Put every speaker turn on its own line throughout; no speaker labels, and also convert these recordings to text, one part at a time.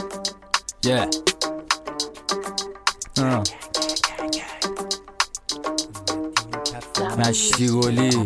Yeah. مشتی گلی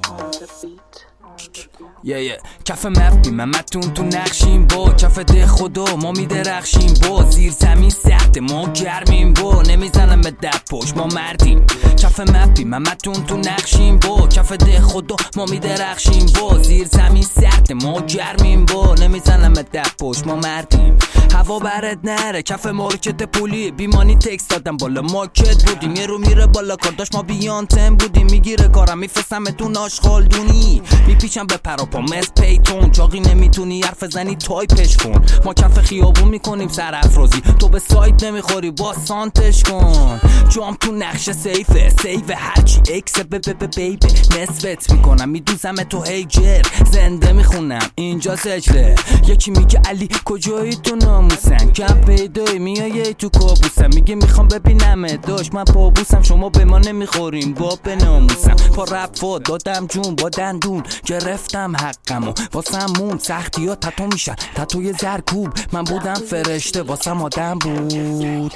کف مپی ممتون تو نقشیم با کف ده خدا ما میدرخشیم با زیر زمین سخته ما گرمیم با نمیزنم به دب پشت ما مردیم کف مپی ممتون تو نقشیم با کف ده خدا ما میدرخشیم با زیر زمین سخته ما گرمیم با نمیزنم به دب پشت ما مردیم هوا برد نره کف مارکت پولی بیمانی تکس دادم بالا مارکت بودیم یه رو میره بالا کارداش ما بیانتم بودیم میگیره کارم میفرستم تو ناشخالدونی میپیچم به پراپا مس پیتون چاقی نمیتونی حرف زنی تایپش کن ما کف خیابون میکنیم سر افرازی تو به سایت نمیخوری با سانتش کن جام تو نقشه سیفه هرچی اکس بیبی نصفت میکنم میدوزم تو هیجر زنده میخونم اینجا سجره یکی میگه علی کجایی تو ناموسن کم پیدایی میای تو کابوسم میگه میخوام ببینم داشت من پابوسم شما به ما نمیخوریم با به ناموسم پا رفا دادم جون با دندون گرفتم حقمو واسم مون سختی ها تتو میشن تتوی زرکوب من بودم فرشته واسم آدم بود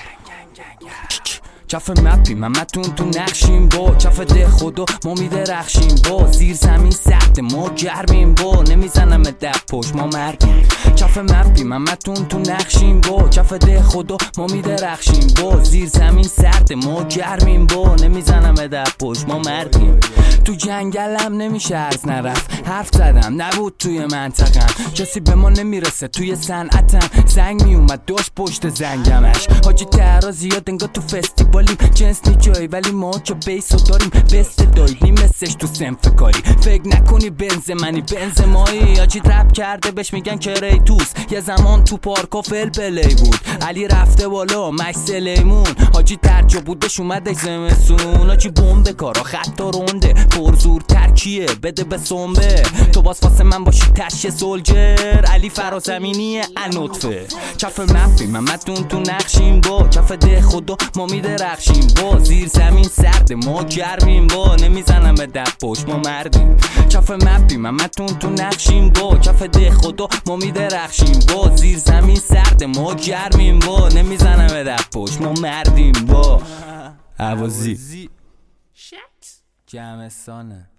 کف مپی ممتون تو نقشیم با کف ده خدا ما میدرخشیم با زیر زمین سخته ما گرمیم با نمیزنم دب پشت ما مردیم کف مپی ممتون تو نقشیم با کف ده خدا ما میدرخشیم با زیر زمین سخته ما گرمیم با نمیزنم دب پشت ما مردیم تو جنگلم نمیشه از نرفت حرف زدم نبود توی منطقم کسی به ما نمیرسه توی صنعتم زنگ میومد داشت پشت زنگمش حاجی تهرا زیاد انگار تو فستیوالیم جنس نی جایی ولی ما که بیسو داریم بست دایلی مسش تو سنف کاری فکر نکنی بنز منی بنز مایی حاجی رپ کرده بهش میگن کریتوس یه زمان تو پارکا فل پلی بود علی رفته بالا مش سلیمون حاجی درجا بودش اومدش زمستون حاجی بمب کارا خط رونده پرزور ترکیه بده به سنبه تو باز واسه من باشی تش سولجر علی فرازمینی انطفه کف مپی ممتون تو نقشیم با کف ده خدا ما میدرخشیم با زیر زمین سرد ما گرمیم با نمیزنم به دب پشت ما مردیم کف مپی ممتون تو نقشیم با کف ده خدا ما میدرخشیم با زیر زمین سرد ما گرمیم با نمیزنم به دب پشت ما مردیم با عوضی جمعستانه